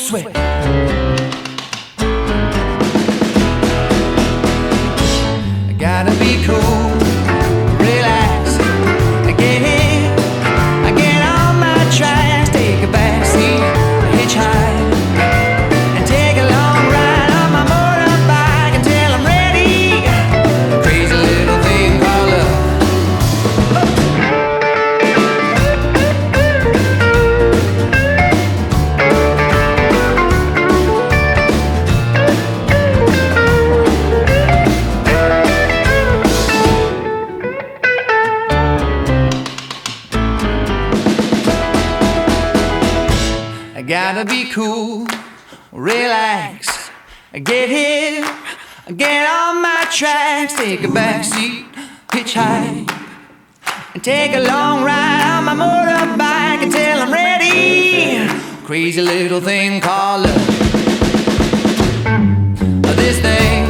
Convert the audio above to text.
sweat. I gotta be cool, relax, get in, I get on my tracks, take a backseat, hitchhike, and take a long ride on my motorbike until I'm ready. Crazy little thing called love. I gotta be cool, relax, get here, get on my tracks, take a backseat, hitchhike, and take a long ride on my motorbike until I'm ready. Crazy little thing called love. This thing